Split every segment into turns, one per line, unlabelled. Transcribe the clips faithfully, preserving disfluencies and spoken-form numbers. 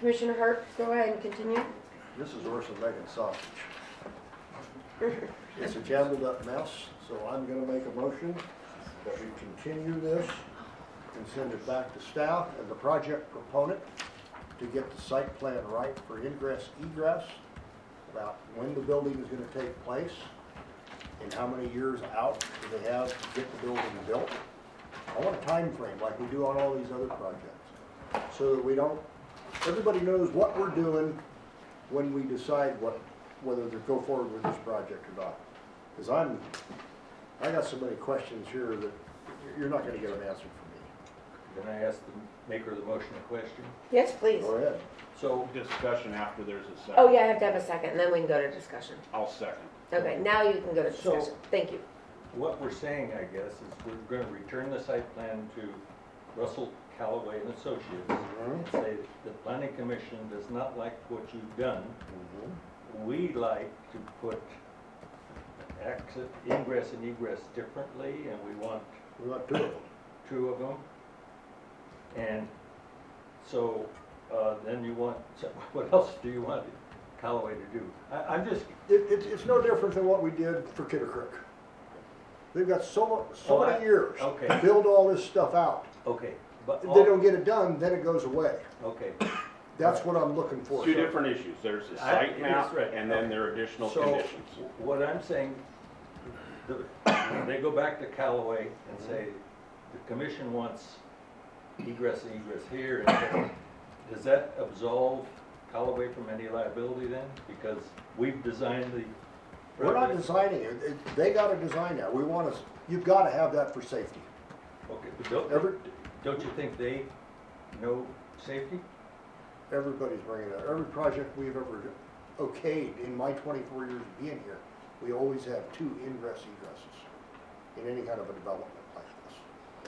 Commissioner Hart, go ahead and continue.
This is worse than making sausage. It's a jumbled up mess, so I'm gonna make a motion that we continue this and send it back to staff and the project proponent to get the site plan right for ingress egress, about when the building is gonna take place and how many years out do they have to get the building built. I want a time frame like we do on all these other projects, so that we don't, everybody knows what we're doing when we decide what, whether to go forward with this project or not. Because I'm, I got so many questions here that you're not gonna get an answer from
Can I ask the maker of the motion a question?
Yes, please.
me. Go ahead.
So,
Discussion after there's a second.
Oh, yeah, I have to have a second, and then we can go to discussion.
I'll second.
Okay, now you can go to
So-
discussion. Thank you.
what we're saying, I guess, is we're gonna return the site plan to Russell Callaway and Associates and say the planning commission does not like what you've done. We like to put exit, ingress and egress differently, and we want
We want two of them.
two of them. And so, uh, then you want, so what else do you want Callaway to do? I, I'm just,
It, it, it's no different than what we did for Kidder Creek. They've got so, mu- so
Oh, I-
many years
okay.
to build all this stuff out.
okay, but.
If
all-
they don't get it done, then it goes away.
Okay,
That's what I'm looking for.
Two different issues. There's a
I-
site
it is
map
right.
and then
Okay.
there are additional
so
conditions.
what I'm saying, the, when they go back to Callaway and say, the commission wants egress and egress here, and so, does that absolve Callaway from any liability then? Because we've designed the.
We're not designing it. It- They gotta design that. We want to, you've gotta have that for safety.
Okay, but don't,
Every,
don't you think they know safety?
everybody's bringing it. Every project we've ever okayed in my twenty-four years of being here, we always have two ingress egresses in any kind of a development like this.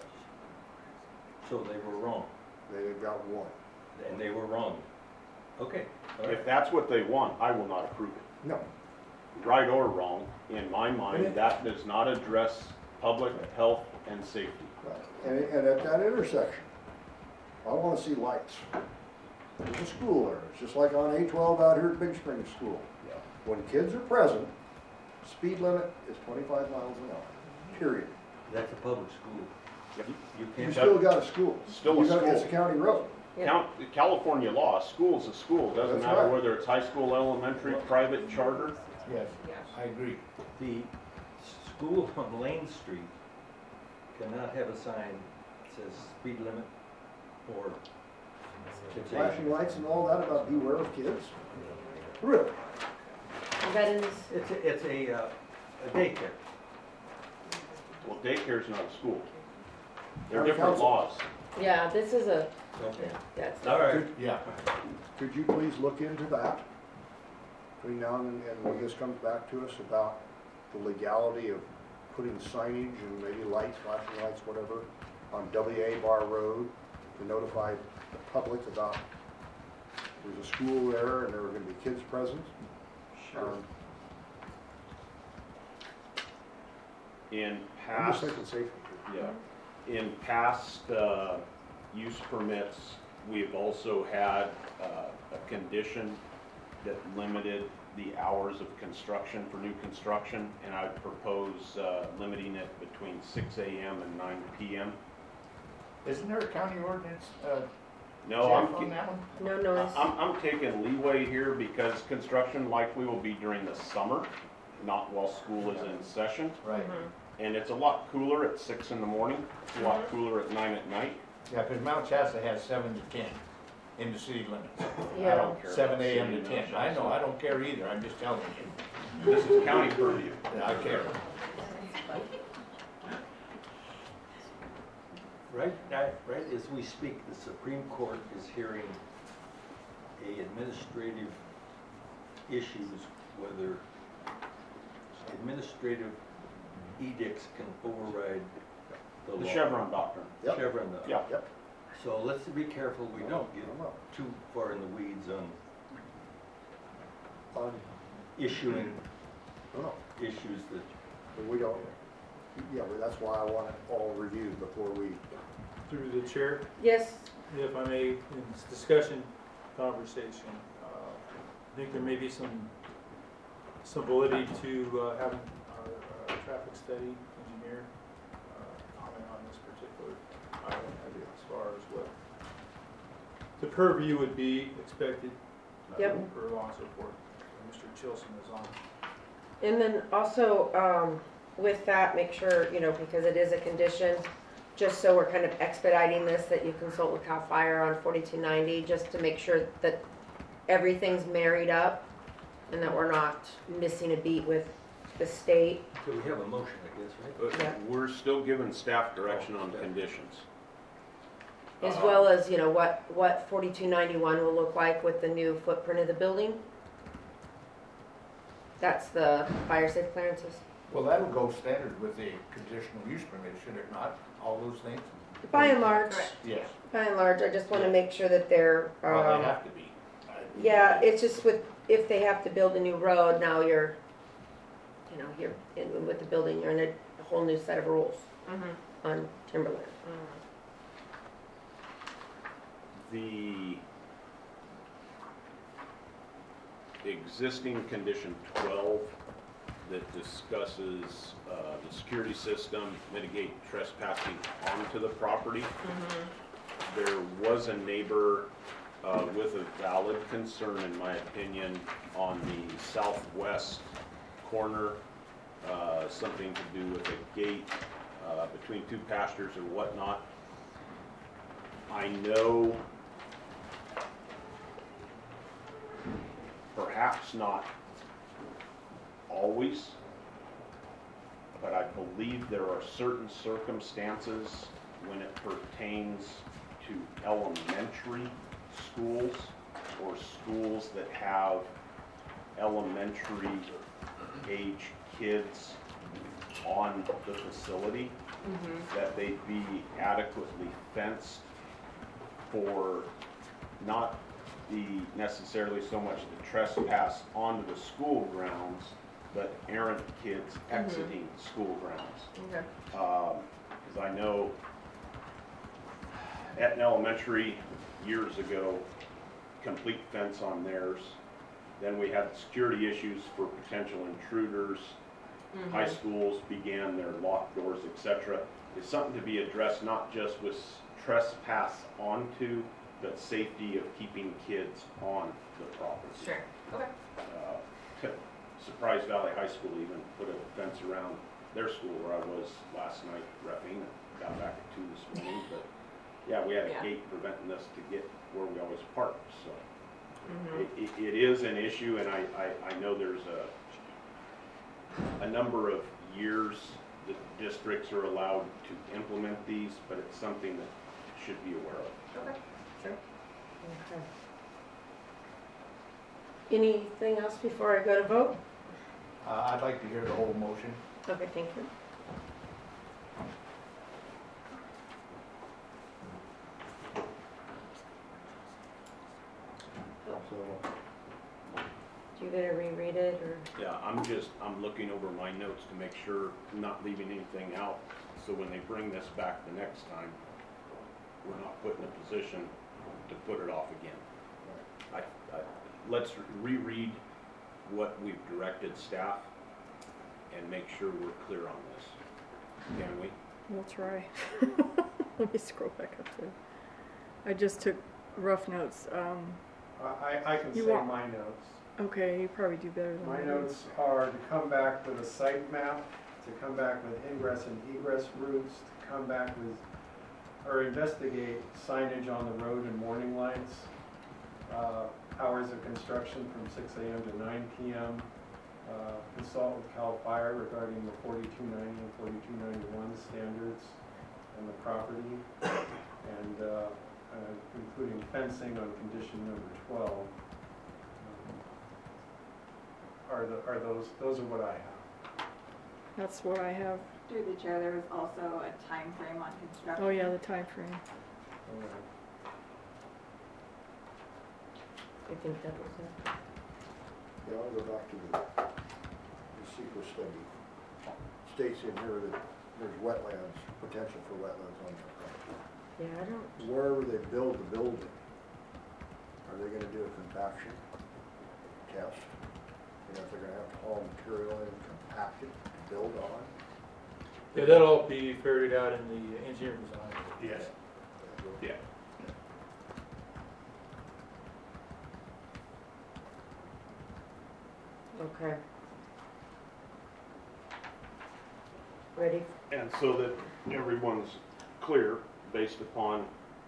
So they were wrong,
They've got one.
and they were wrong. Okay, all right.
If that's what they want, I will not approve it.
No.
Right or wrong, in my
And it-
mind, that does not address public health and safety.
Right. And, and at that intersection, I wanna see lights. There's a school there, it's just like on A twelve out here at Big Spring School. When kids are present, speed limit is twenty-five miles an hour, period.
That's a public school.
Yep.
You- You
You
can't.
still got a school.
Still a
You gotta- It's a
school.
county road.
Yeah.
Count, California law, school's a school, doesn't
That's
matter
right.
whether it's high school, elementary, private, charter.
Yes, I agree.
The school on Lane Street cannot have a sign that says speed limit or it's a,
Flashing lights and all that about beware of kids. Really?
Is that in this?
it's a, it's a, uh, a daycare.
Well, daycare's not a school. They're
County
different
council.
laws.
Yeah, this is a,
Okay.
that's.
All right.
Could,
Yeah.
could you please look into that? Between now and, and when this comes back to us about the legality of putting signage and maybe lights, flashing lights, whatever, on W A Bar Road to notify the public about there's a school there and there are gonna be kids present. Um,
In
I'm just
past,
thinking safety.
yeah, in past, uh, use permits, we've also had, uh, a condition that limited the hours of construction for new construction, and I propose, uh, limiting it between six A M and nine P M
Isn't there a county ordinance, uh,
No,
Jeff,
I'm,
on that one?
No noise.
I'm, I'm taking leeway here because construction likely will be during the summer, not while school is in session.
Right.
And it's a lot cooler at six in the morning, it's a lot cooler at nine at night.
Yeah, because Mount Shasta has seven to ten in the city limits.
I
Yeah.
don't care.
Seven
about
A M to
city
ten. I know, I don't care either, I'm just telling you.
This is county purview.
Yeah, I care.
Right, right, right as we speak, the Supreme Court is hearing a administrative issues, whether administrative edicts can override the law.
The Chevron doctrine.
Yep.
Chevron law.
Yeah.
Yep.
So let's be careful we don't get
I know.
too far in the weeds on
On,
issuing
I don't know.
issues that,
But we don't, yeah, but that's why I want it all reviewed before we,
Through the chair,
Yes,
if I may, in this discussion, conversation. Uh, I think there may be some, some validity to uh, having our uh, traffic study engineer uh, comment on this particular item as far as what the purview would be expected uh,
Yep.
for law and so forth. Mister Chilson is on.
And then also, um, with that, make sure, you know, because it is a condition, just so we're kind of expediting this, that you consult with CAL FIRE on forty-two ninety, just to make sure that everything's married up and that we're not missing a beat with the state.
So we have a motion, I guess, right?
But
Yeah.
we're still giving staff direction on conditions.
As
Uh,
well as, you know, what, what forty-two ninety-one will look like with the new footprint of the building. That's the fire safe clearances.
Well, that'll go standard with the conditional use permit, should it not? All those things?
By and large,
Yes.
by and large, I just wanna make sure that they're,
Well,
um,
they have to be. I-
yeah, it's just with, if they have to build a new road, now you're, you know, you're, in with the building, you're in a whole new set of rules on timberland.
The existing condition twelve that discusses uh, the security system, mitigate trespassing onto the property. There was a neighbor uh, with a valid concern, in my opinion, on the southwest corner, uh, something to do with a gate uh, between two pastures or whatnot. I know perhaps not always, but I believe there are certain circumstances when it pertains to elementary schools or schools that have elementary age kids on the facility, that they be adequately fenced for not the necessarily so much the trespass onto the school grounds, but errant kids exiting school grounds.
Okay.
Because I know Etna Elementary years ago, complete fence on theirs. Then we had security issues for potential intruders. High schools began their locked doors, et cetera. It's something to be addressed not just with trespass onto, but safety of keeping kids on the property.
Sure, okay.
Uh, Surprise Valley High School even put a fence around their school where I was last night repping, and got back at two this morning, but yeah, we had a
Yeah.
gate preventing us to get where we always park, so.
Mm-hmm.
It, it, it is an issue, and I, I, I know there's a, a number of years that districts are allowed to implement these, but it's something that should be aware of.
Okay, sure.
Okay. Anything else before I go to vote?
Uh, I'd like to hear the whole motion.
Okay, thank you.
So,
Do you gotta reread it, or?
Yeah, I'm just, I'm looking over my notes to make sure I'm not leaving anything out, so when they bring this back the next time, we're not put in a position to put it off again. I, I, let's reread what we've directed staff and make sure we're clear on this. Can we?
We'll try. Let me scroll back up to, I just took rough notes. Um,
I, I can
You
say
want-
my notes.
okay, you probably do better than
My
I do.
notes are to come back with a site map, to come back with ingress and egress routes, to come back with, or investigate signage on the road and warning lights, uh, hours of construction from six A M to nine P M, uh, consult with CAL FIRE regarding the forty-two ninety and forty-two ninety-one standards and the property, and uh, uh, including fencing on condition number twelve. Um, Are the, are those, those are what I have.
That's what I have.
Through the chair, there was also a time frame on construction.
Oh yeah, the time frame.
I think that was it.
yeah, I'll go back to the, the secret study. States in here that there's wetlands, potential for wetlands on that property.
Yeah, I don't,
Wherever they build the building, are they gonna compaction test. And if they're gonna have to haul material in, compact it, build on.
Yeah, that'll all be ferried out in the engineering design.
Yes.
Yeah.
Okay. Ready?
And so that everyone's clear, based upon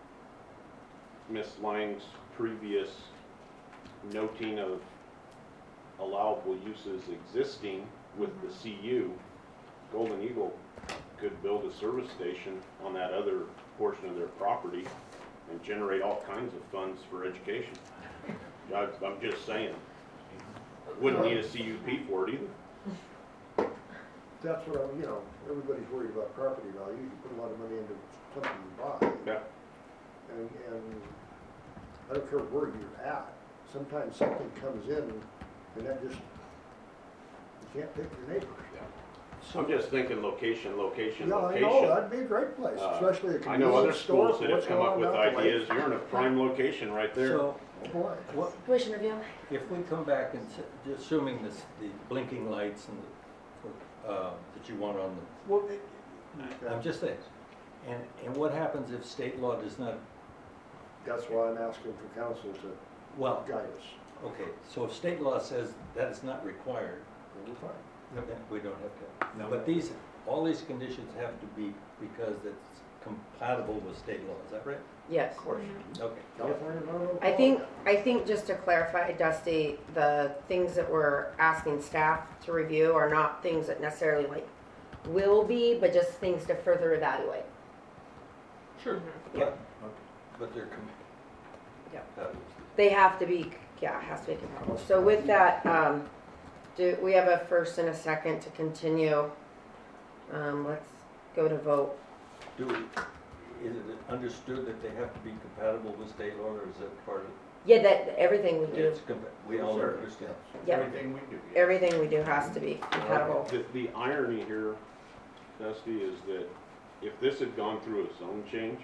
Miss Lang's previous noting of allowable uses existing with the C U, Golden Eagle could build a service station on that other portion of their property and generate all kinds of funds for education. I- I'm just saying, wouldn't need a C U P for it either.
That's what I'm, you know, everybody's worried about property value. You put a lot of money into something you buy.
Yeah.
And, and I don't care where you're at. Sometimes something comes in and that just, you can't pick your neighbors.
I'm just thinking location, location,
Yeah, I
location.
know, that'd be a great place,
Uh,
especially a
I know other
convenience store
schools
for
that have
what's
come
going
up
on
with
out the way.
ideas, you're in a prime location right there.
So,
Boy.
what,
Commissioner Viola?
if we come back and, s- assuming this, the blinking lights and, the, uh, that you want on the
Well, it-
I'm just saying, and, and what happens if state law does not,
That's why I'm asking for council to
well,
guide us.
okay, so if state law says that is not required,
Then we're fine.
then we don't have to.
No.
But these, all these conditions have to be because it's compatible with state law, is that right?
Yes.
Of course.
Okay.
California, no, no
I think,
problem.
I think just to clarify, Dusty, the things that we're asking staff to review are not things that necessarily like will be, but just things to further evaluate.
Sure.
Yep.
But, but they're com-
Yep.
that was-
They have to be, yeah, it has to be compatible. So with that, um, do, we have a first and a second to continue. Um, let's go to vote.
Do we, is it understood that they have to be compatible with state law, or is that part of?
Yeah, that, everything we do,
It's compa- We all
Sure.
understand.
Yep.
Everything we do. yes.
everything we do has to be compatible.
The, the irony here, Dusty, is that if this had gone through a zone change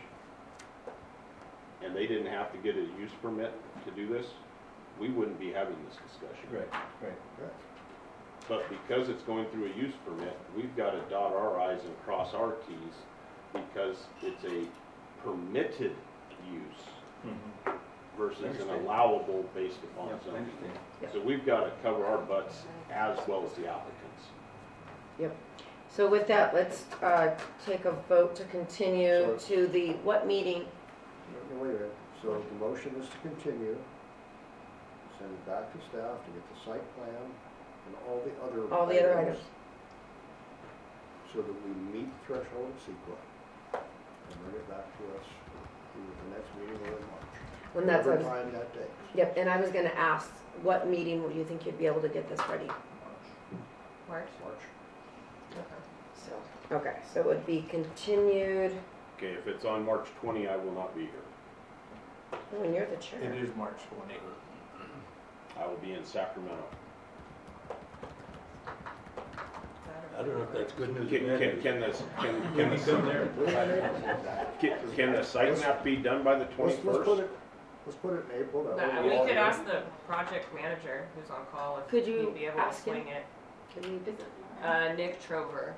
and they didn't have to get a use permit to do this, we wouldn't be having this discussion.
Right, right.
But because it's going through a use permit, we've got to dot our i's and cross our t's because it's a permitted use
Mhm.
versus an
Understand.
allowable based upon
Yep, I
zoning.
understand.
So we've got to cover our butts as well as the applicants.
Yep. So with that, let's, uh, take a vote to continue
So-
to the, what meeting?
No, no, wait a minute. So the motion is to continue, send it back to staff to get the site plan and all the other.
All the other items.
So that we meet threshold of CEQA and bring it back to us either the next meeting or in March.
When that's,
Whatever time that takes.
yep, and I was gonna ask, what meeting would you think you'd be able to get this ready? March.
March.
So, okay, so it would be continued,
Okay, if it's on March twentieth, I will not be here.
oh, and you're the chair.
It is March twenty.
I will be in Sacramento.
I don't know if that's good news or
Can,
bad
can,
news.
can this, can,
Can
can
we
the,
come there?
can, can the site map be done by the
Let's, let's put
twenty-first?
it, let's put it in April. that way
No,
we're
we
all
could
here.
ask the project manager who's on call if
Could you
he'd be able to
ask him?
swing it.
Can you visit?
Uh, Nick Trover.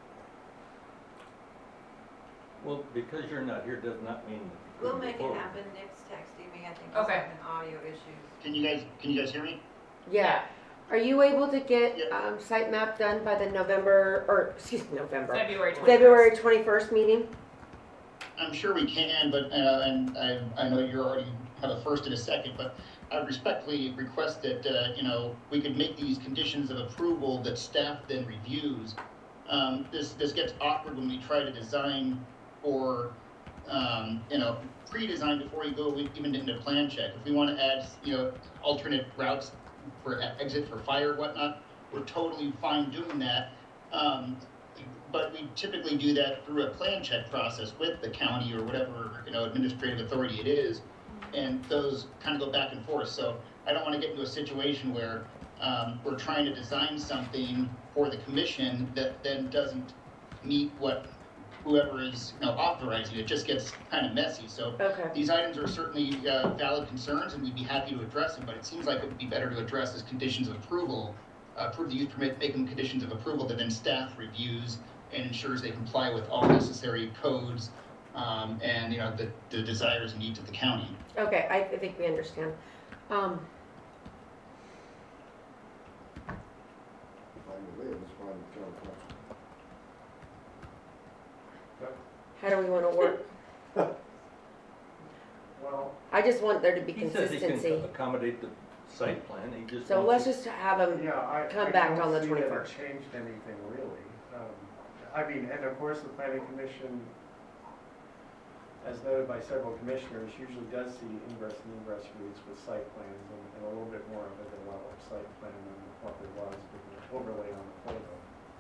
Well, because you're not here does not mean. that you
We'll
couldn't
make
go
it
forward.
happen. Nick's texting me, I think he's
Okay.
having audio issues.
Can you guys, can you guys hear me?
Yeah. Are you able to get,
Yeah.
um, site map done by the November, or, excuse me, November,
February twenty-first.
February twenty-first meeting?
I'm sure we can, but, uh, and I, I know you're already have a first and a second, but I respectfully request that, uh, you know, we could make these conditions of approval that staff then reviews. Um, this, this gets awkward when we try to design or, um, you know, pre-design before you go even into plan check. If we want to add, you know, alternate routes for e- exit for fire, whatnot, we're totally fine doing that. Um, but we typically do that through a plan check process with the county or whatever, you know, administrative authority it is. And those kind of go back and forth. So I don't want to get into a situation where um, we're trying to design something for the commission that then doesn't meet what whoever is, you know, authorizing it, just gets kind of messy. So
Okay.
these items are certainly uh, valid concerns, and we'd be happy to address them, but it seems like it would be better to address as conditions of approval, uh, approve the use permit, make them conditions of approval that then staff reviews and ensures they comply with all necessary codes um, and, you know, the, the desires and needs of the county.
Okay, I, I think we understand. Um,
Fine with me, it's fine with town council.
how do we wanna work?
Well,
I just want there to be
He says he
consistency.
can accommodate the site plan, he just.
So
wants
let's
to-
just have them,
yeah, I,
Come
I
back
don't
on the
see that it
twenty-first.
changed anything really. Um, I mean, and of course, the planning commission, as noted by several commissioners, usually does see ingress and egress routes with site plans and, and a little bit more of a developed site plan than what there was with the overlay on the photo.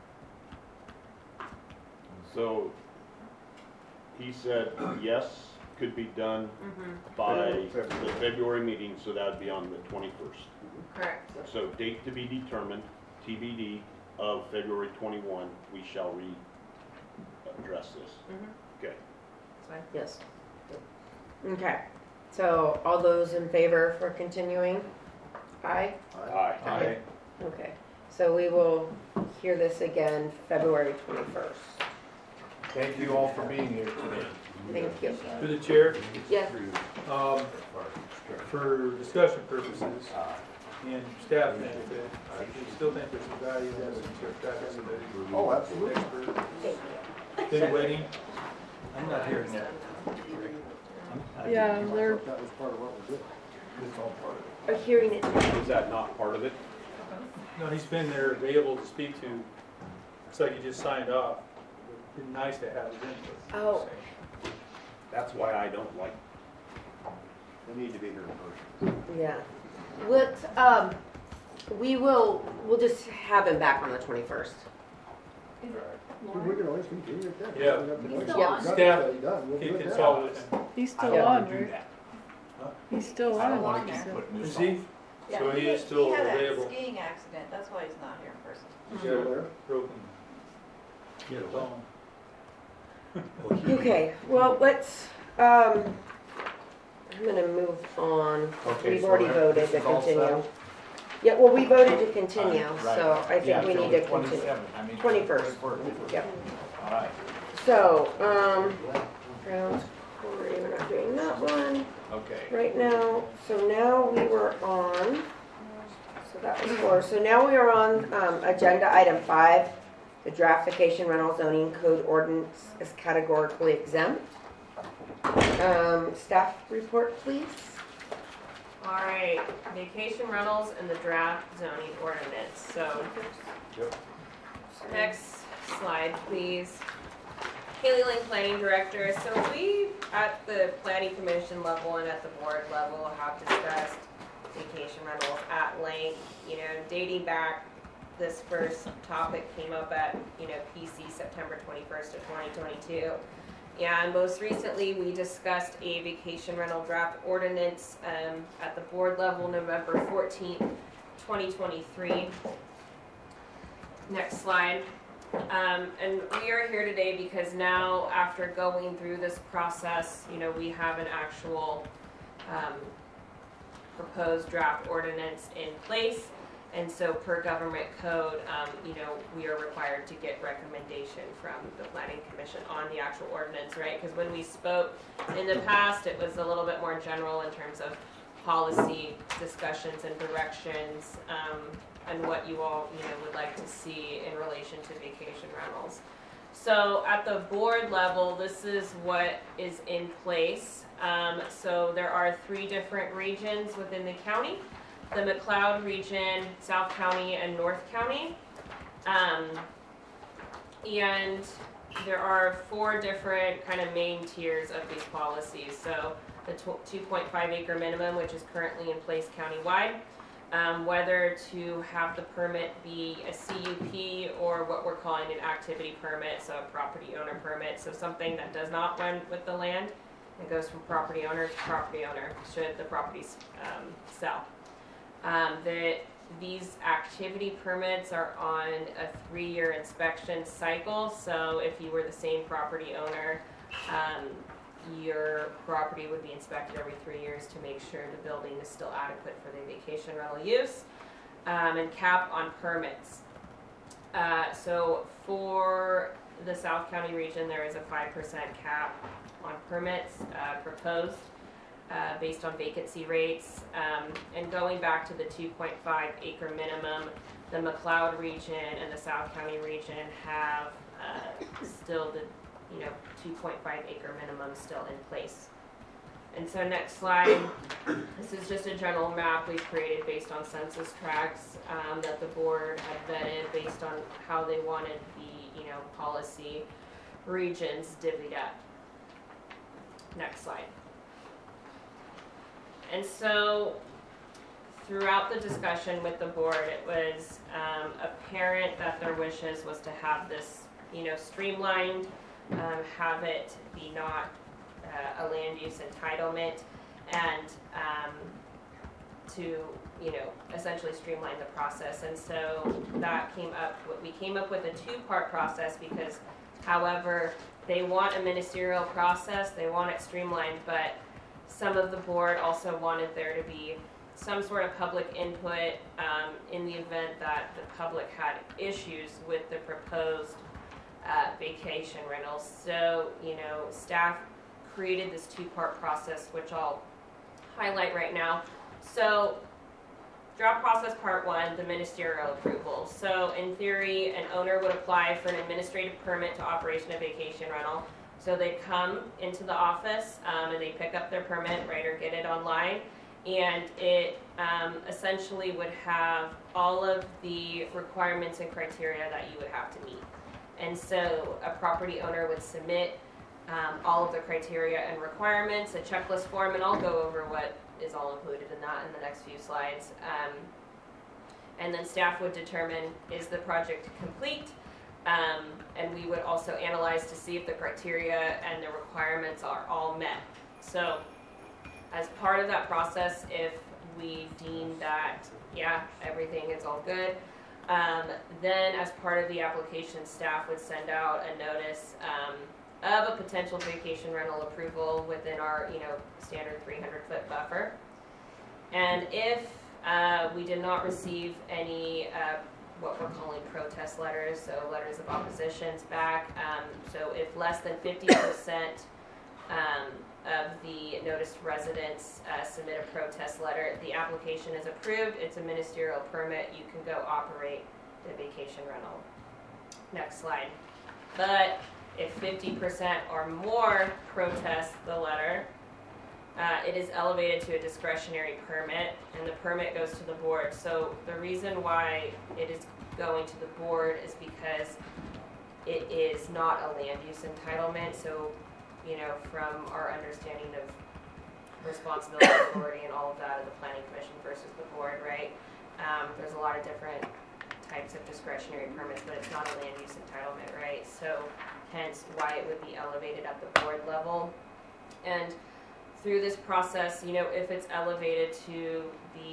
So he said, yes, could be done
Mm-hmm.
by the February meeting, so that would be on the twenty-first.
Correct.
So date to be determined, T B D of February twenty-one, we shall re-address this.
Mm-hmm.
Okay.
That's fine.
yes. Okay, so all those in favor for continuing? Aye?
Aye.
Aye.
Okay, so we will hear this again February twenty-first.
Thank you all for being here today.
Thank you.
Through the chair,
Yes,
um, for discussion purposes and staff benefit, I still think there's some value in having Travis as a
Oh, absolutely.
expert.
thank you.
Been waiting.
I'm not hearing that. I'm-
Yeah,
I
they're,
thought that was part of what we did.
It's all part of it.
Are hearing it.
Is that not part of it?
No, he's been there available to speak to. It's like he just signed off. It'd be nice to have his input.
Oh.
That's why I don't like,
They need to be here in person.
Yeah. What, um, we will, we'll just have him back on the twenty-first.
We can always continue it then.
Yeah.
We have to-
He's
We've
still
got
on.
it
Staff
done. We'll
He
do it
can
then.
solve it.
he's
I
still
don't
on,
wanna do
right?
that.
He's still
I don't
on.
wanna
there.
keep putting new
Is
stuff.
he? So he is still
He had a
available.
skiing accident, that's why he's not here in person.
He's
Still
got a
there?
broken
Get away.
bone.
Okay, well, let's, um, I'm gonna move on.
Okay,
We've
so
already
that-
voted
this
to
is all
continue.
settled?
Yeah, well, we voted to continue,
Right.
so I
Yeah,
think we
till
need
the
to continue.
twenty-seventh, I mean.
twenty-first.
twenty-first.
Yep.
All right,
So, um, Browns Quarry, we're not doing that one
okay.
right now. So now we were on, so that was four. So now we are on, um, agenda item five. The draft vacation rental zoning code ordinance is categorically exempt. Um, staff report, please.
All right, vacation rentals and the draft zoning ordinance. So
Yep.
next slide, please. Haley Lane, Planning Director. So we, at the Planning Commission level and at the board level, have discussed vacation rentals at length. You know, dating back, this first topic came up at, you know, P C September twenty-first of twenty twenty-two. And most recently, we discussed a vacation rental draft ordinance um, at the board level, November fourteenth, twenty twenty-three. Next slide. Um, and we are here today because now, after going through this process, you know, we have an actual um, proposed draft ordinance in place. And so per government code, um, you know, we are required to get recommendation from the planning commission on the actual ordinance, right? Because when we spoke in the past, it was a little bit more general in terms of policy discussions and directions, um, and what you all, you know, would like to see in relation to vacation rentals. So at the board level, this is what is in place. Um, so there are three different regions within the county. The McLeod region, South County, and North County. Um, and there are four different kind of main tiers of these policies. So the two point five acre minimum, which is currently in place countywide, um, whether to have the permit be a C U P or what we're calling an activity permit, so a property owner permit, so something that does not run with the land. It goes from property owner to property owner should the property um, sell. Um, the these activity permits are on a three-year inspection cycle, so if you were the same property owner, um, your property would be inspected every three years to make sure the building is still adequate for the vacation rental use. Um, and cap on permits. Uh, so for the South County region, there is a five percent cap on permits uh, proposed uh, based on vacancy rates. Um, and going back to the two point five acre minimum, the McLeod region and the South County region have uh, still the you know two point five acre minimum still in place. And so next slide, this is just a general map we've created based on census tracts um, that the board had vetted based on how they wanted the, you know, policy regions divvied up. Next slide. And so throughout the discussion with the board, it was um, apparent that their wishes was to have this, you know, streamlined, um, have it be not Uh, a land use entitlement, and um, to you know essentially streamline the process. And so that came up. We came up with a two-part process because, however, they want a ministerial process. They want it streamlined, but some of the board also wanted there to be some sort of public input um, in the event that the public had issues with the proposed uh, vacation rentals. So you know, staff created this two-part process, which I'll highlight right now. So, draft process part one, the ministerial approval. So, in theory, an owner would apply for an administrative permit to operation a vacation rental. So they come into the office um, and they pick up their permit, right, or get it online, and it um, essentially would have all of the requirements and criteria that you would have to meet. And so, a property owner would submit Um, all of the criteria and requirements, a checklist form, and I'll go over what is all included in that in the next few slides. Um, and then staff would determine, is the project complete? Um, and we would also analyze to see if the criteria and the requirements are all met. So as part of that process, if we deem that, yeah, everything is all good, um, then as part of the application, staff would send out a notice um, of a potential vacation rental approval within our, you know, standard three hundred foot buffer. And if uh, we did not receive any uh, what we're calling protest letters, so letters of oppositions back, um, so if less than fifty percent um, of the noticed residents uh, submit a protest letter, the application is approved, it's a ministerial permit, you can go operate the vacation rental. Next slide. But if fifty percent or more protest the letter, uh, it is elevated to a discretionary permit, and the permit goes to the board. So the reason why it is going to the board is because it is not a land use entitlement. So, you know, from our understanding of responsibility, authority, and all of that of the Planning Commission versus the board, right? Um, there's a lot of different types of discretionary permits, but it's not a land use entitlement, right? So hence why it would be elevated at the board level. And through this process, you know, if it's elevated to the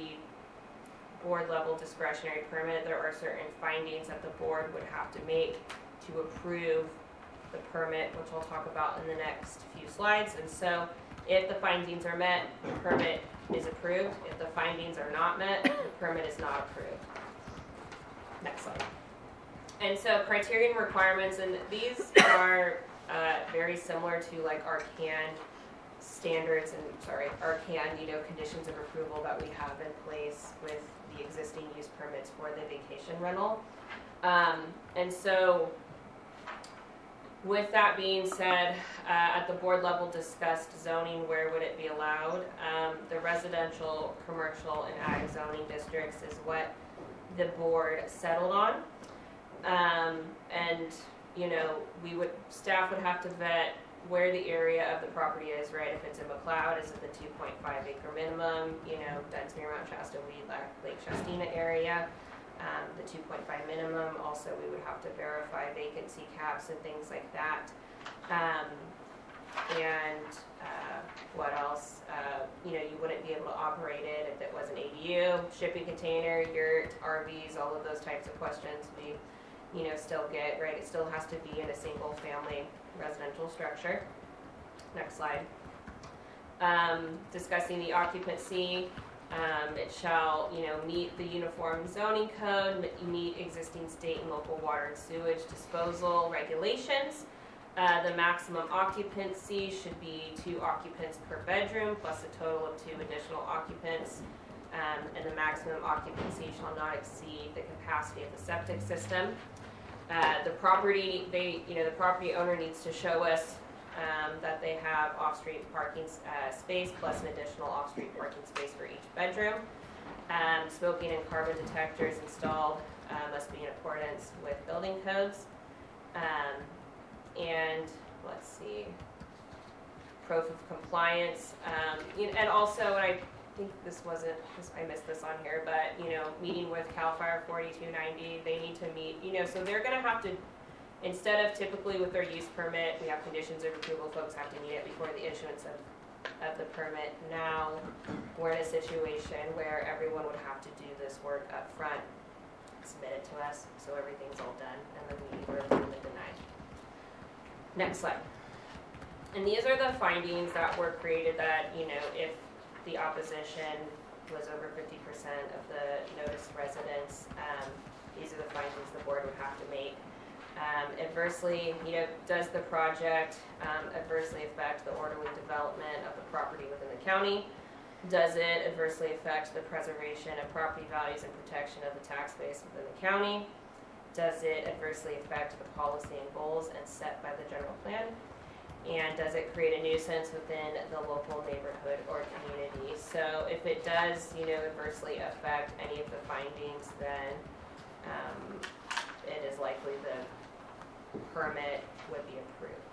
board level discretionary permit, there are certain findings that the board would have to make to approve the permit, which I'll talk about in the next few slides. And so if the findings are met, the permit is approved. If the findings are not met, the permit is not approved. Next slide. And so criterion requirements, and these are uh, very similar to like our CAN standards and, sorry, our CAN, you know, conditions of approval that we have in place with the existing use permits for the vacation rental. Um, and so with that being said, uh, at the board level discussed zoning, where would it be allowed? Um, the residential, commercial, and ag zoning districts is what the board settled on. Um, and, you know, we would, staff would have to vet where the area of the property is, right? If it's in McLeod, is it the two point five acre minimum, you know, Dunsmuir, Mount Shasta, Weed, Lake Shastina area, um, the two point five minimum. Also, we would have to verify vacancy caps and things like that. Um, and, uh, what else? Uh, you know, you wouldn't be able to operate it if it was an A D D U, shipping container, yurt, R Vs, all of those types of questions we, you know, still get, right? It still has to be in a single family residential structure. Next slide. Um, discussing the occupancy, um, it shall, you know, meet the uniform zoning code, meet existing state and local water and sewage disposal regulations. Uh, the maximum occupancy should be two occupants per bedroom plus a total of two additional occupants. Um, and the maximum occupancy shall not exceed the capacity of the septic system. Uh, the property, they, you know, the property owner needs to show us um, that they have off-street parking uh, space plus an additional off-street parking space for each bedroom. Um, smoking and carbon detectors installed uh, must be in accordance with building codes. Um, and let's see, proof of compliance, um, you know, and also, and I think this wasn't, this, I missed this on here, but, you know, meeting with CAL FIRE forty-two ninety, they need to meet, you know, so they're gonna have to, instead of typically with their use permit, we have conditions of approval, folks have to meet it before the issuance of, of the permit. Now, we're in a situation where everyone would have to do this work up front, submit it to us, so everything's all done, and then we either approve or deny. Next slide. And these are the findings that were created that, you know, if the opposition was over fifty percent of the noticed residents, um, these are the findings the board would have to make. Um, adversely, you know, does the project um, adversely affect the orderly development of the property within the county? Does it adversely affect the preservation of property values and protection of the tax base within the county? Does it adversely affect the policy and goals and set by the general plan? And does it create a nuisance within the local neighborhood or community? So if it does, you know, adversely affect any of the findings, then um, it is likely the permit would be approved.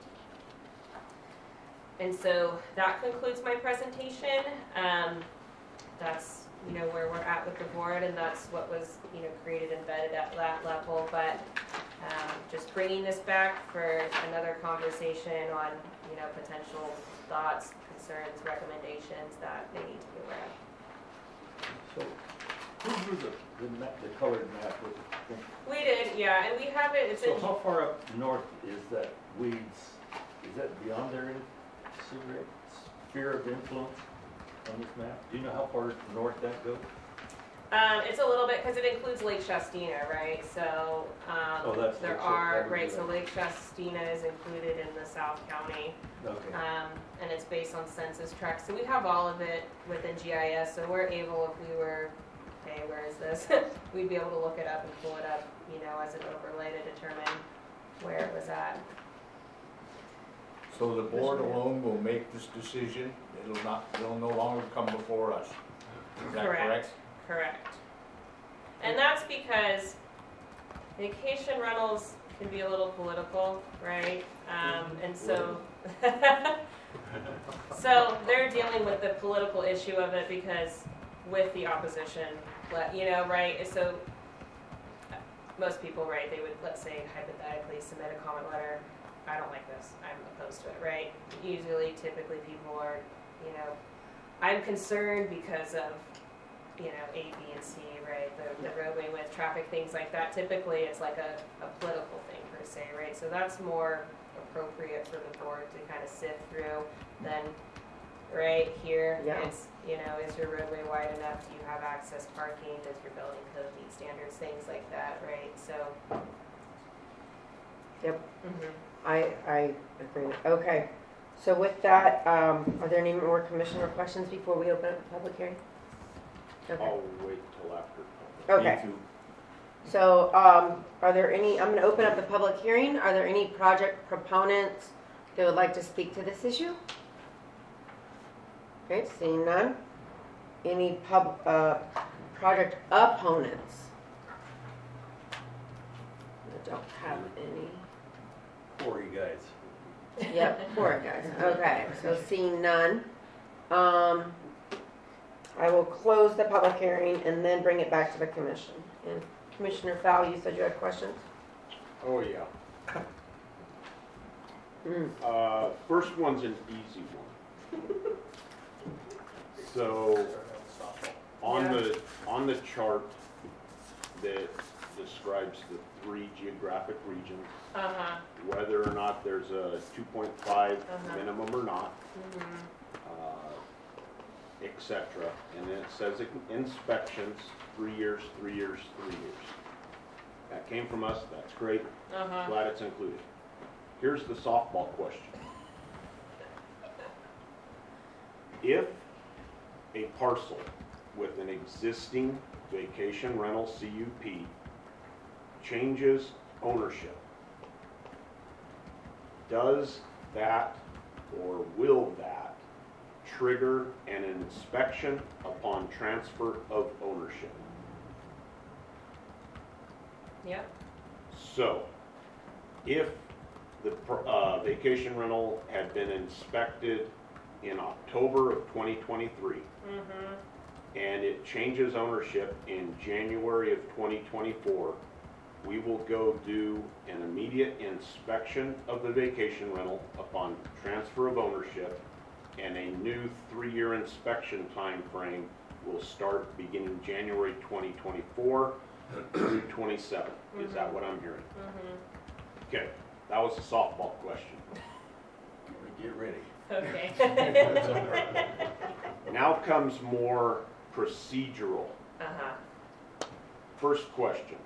And so that concludes my presentation. Um, that's, you know, where we're at with the board, and that's what was, you know, created and vetted at that level. But um, just bringing this back for another conversation on, you know, potential thoughts, concerns, recommendations that they need to be aware of.
So, who drew the, the map, the colored map with the,
We did, yeah, and we have it, it's
so
in,
how far up north is that weeds, is that beyond their sphere of influence on this map? Do you know how far north that goes?
um, it's a little bit, because it includes Lake Shastina, right? So, um,
Oh, that's-
there
that's-
are,
that would be
right, so
that.
Lake Shastina is included in the South County.
Okay.
Um, and it's based on census tracts, so we have all of it within G I S, so we're able, if we were, hey, where is this? We'd be able to look it up and pull it up, you know, as an overlay to determine where it was at.
So the board alone will make this decision, it'll not, it'll no longer come before us. Is that
Correct.
correct?
Correct. And that's because vacation rentals can be a little political, right? Um, and so, so they're dealing with the political issue of it because with the opposition, but, you know, right? So most people, right, they would, let's say hypothetically, submit a comment letter. I don't like this, I'm opposed to it, right? Usually, typically people are, you know, I'm concerned because of, you know, A, B, and C, right? The, the roadway width, traffic, things like that. Typically, it's like a, a political thing per se, right? So that's more appropriate for the board to kind of sift through than right here.
Yeah.
It's, you know, is your roadway wide enough? Do you have access parking? Does your building code meet standards? Things like that, right? So.
Yep.
Mm-hmm.
I, I agree. Okay. So with that, um, are there any more commissioner questions before we open up the public hearing? Okay.
I'll wait till after.
Okay.
You two.
So, um, are there any, I'm gonna open up the public hearing. Are there any project proponents that would like to speak to this issue? Okay, seeing none. Any pub, uh, project opponents? I don't have any.
Poor you guys.
Yep, poor guys. Okay, so seeing none, um, I will close the public hearing and then bring it back to the commission. And Commissioner Fowl, you said you had questions?
Oh, yeah.
Mm.
Uh, first one's an easy one. So, on
Yeah.
the on the chart that describes the three geographic regions,
Uh-huh,
whether or not there's a two point five
Uh-huh.
minimum or not,
mhm,
uh, et cetera. And then it says it- inspections, three years, three years, three years. That came from us, that's great,
uh-huh,
glad it's included. Here's the softball question. If a parcel with an existing vacation rental C U P changes ownership, does that or will that trigger an inspection upon transfer of ownership?
yep,
So, if the pr- uh, vacation rental had been inspected in October of twenty twenty-three,
mhm,
and it changes ownership in January of twenty twenty-four, we will go do an immediate inspection of the vacation rental upon transfer of ownership, and a new three-year inspection time frame will start beginning January twenty twenty-four through twenty-seven. Is that what I'm hearing?
mhm,
Okay, that was a softball question.
Get ready.
okay.
Now comes more procedural.
Uh-huh,
First question.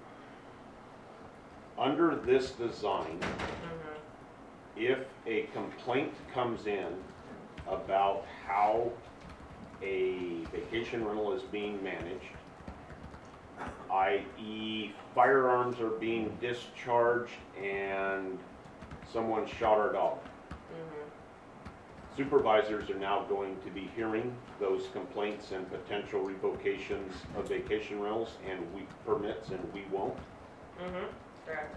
Under this design,
mhm,
if a complaint comes in about how a vacation rental is being managed, that is firearms are being discharged and someone shot our dog,
mhm,
supervisors are now going to be hearing those complaints and potential revocations of vacation rentals and we permits and we won't.
mhm, correct.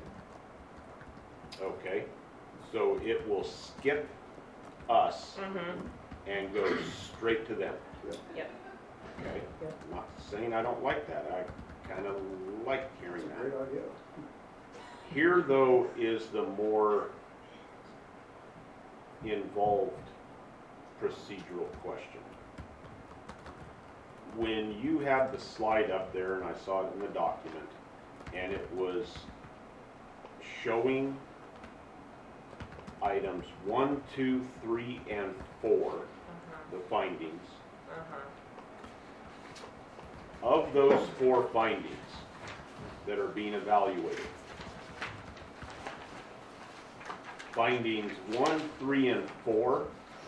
Okay, so it will skip us
Mhm,
and go straight to them.
yep,
Okay, I'm not saying I don't like that, I kind of like hearing
That's a great
that.
idea.
Here, though, is the more involved procedural question. When you had the slide up there, and I saw it in the document, and it was showing items one, two, three, and four,
uh-huh,
the findings.
uh-huh,
Of those four findings that are being evaluated, findings one, three, and four,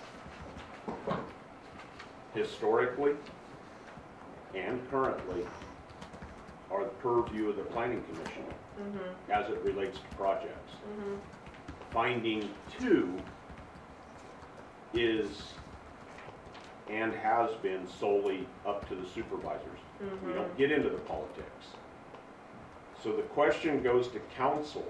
historically and currently, are the purview of the Planning Commission
mhm,
as it relates to projects.
mhm,
Finding two is and has been solely up to the supervisors. We
mhm,
don't get into the politics. So the question goes to council.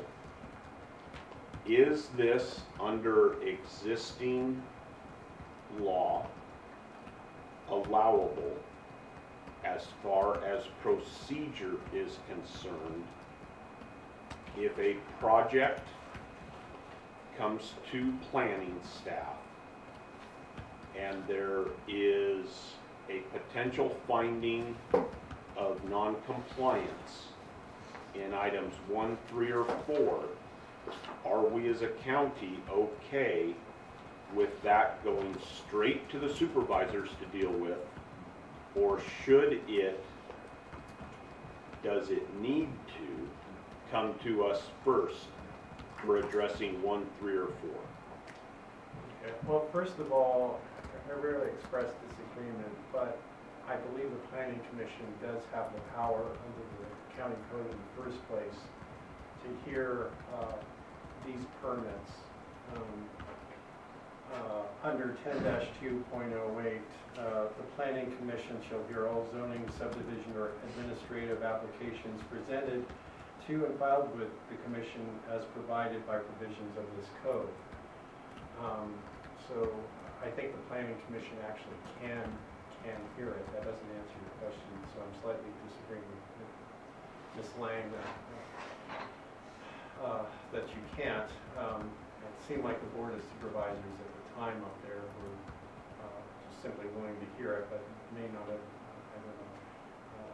Is this under existing law allowable as far as procedure is concerned if a project comes to planning staff and there is a potential finding of non-compliance in items one, three, or four, are we as a county okay with that going straight to the supervisors to deal with? Or should it, does it need to come to us first for addressing one, three, or four?
Okay. Well, first of all, I rarely express disagreement, but I believe the planning commission does have the power under the county code in the first place to hear uh, these permits. Um, uh, Under ten two point oh eight, uh, the planning commission shall hear all zoning, subdivision, or administrative applications presented to and filed with the commission as provided by provisions of this code. Um, So I think the planning commission actually can, can hear it. That doesn't answer your question, so I'm slightly disagreeing with Miz Lang that, uh, that you can't. Um, It seemed like the board of supervisors at the time up there were uh, just simply willing to hear it, but may not have, I don't know. Uh,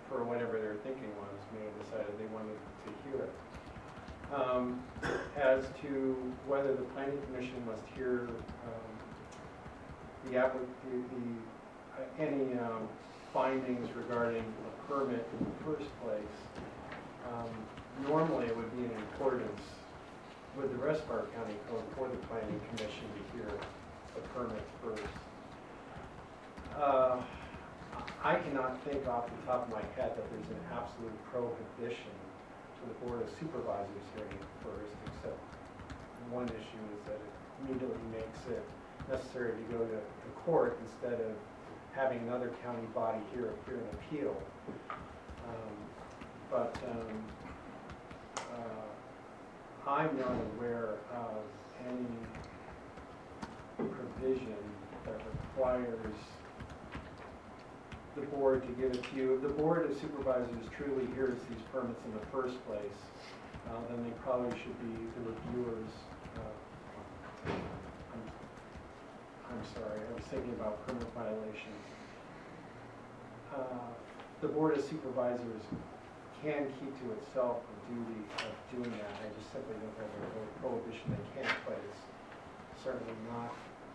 for whatever their thinking was, may have decided they wanted to hear it. Um, as to whether the planning commission must hear um, the, applic- the, the uh, any um, findings regarding a permit in the first place, um, normally it would be in accordance with the rest of our county code for the planning commission to hear the permit first. Uh, I cannot think off the top of my head that there's an absolute prohibition to the Board of Supervisors hearing it first, except one issue is that it immediately makes it necessary to go to, to court instead of having another county body hear, hear an appeal. Um, but um, uh, I'm not aware of any provision that requires the board to give it to you. If the Board of Supervisors truly hears these permits in the first place, uh, then they probably should be the reviewers. Uh, I'm, I'm sorry, I was thinking about permit violations. Uh, the Board of Supervisors can keep to itself the duty of doing that. I just simply don't have a prohibition they can't, but it's certainly not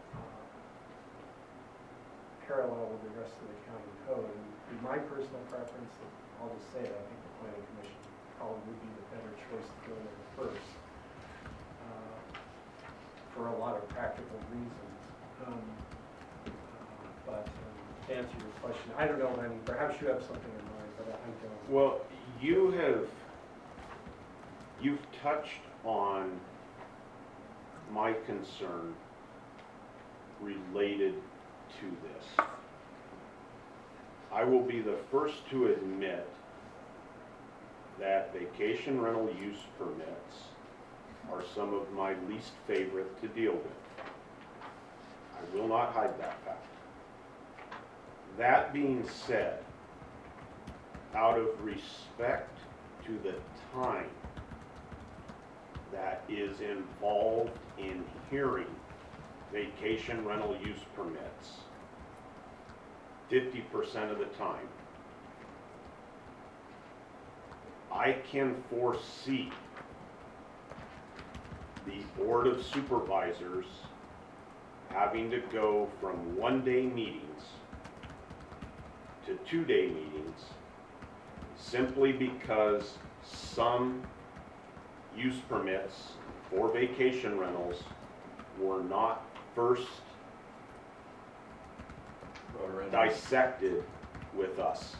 parallel with the rest of the county code. And my personal preference, I'll just say that, I think the planning commission probably would be the better choice to go there first, uh, for a lot of practical reasons. Um, uh, but um, to answer your question, I don't know, Lenny, perhaps you have something in mind, but I don't.
Well, you have, you've touched on my concern related to this. I will be the first to admit that vacation rental use permits are some of my least favorite to deal with. I will not hide that fact. That being said, out of respect to the time that is involved in hearing vacation rental use permits, fifty percent of the time, I can foresee the Board of Supervisors having to go from one-day meetings to two-day meetings simply because some use permits for vacation rentals were not first dissected with us.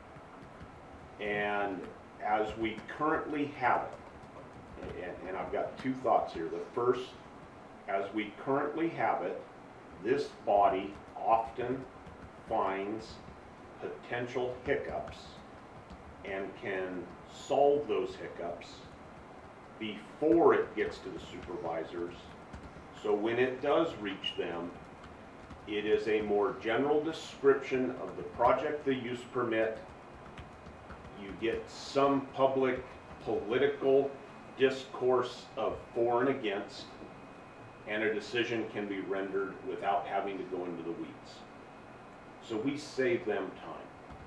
And as we currently have it, and, and I've got two thoughts here. The first, as we currently have it, this body often finds potential hiccups and can solve those hiccups before it gets to the supervisors. So when it does reach them, it is a more general description of the project, the use permit. You get some public political discourse of for and against, and a decision can be rendered without having to go into the weeds. So we save them time.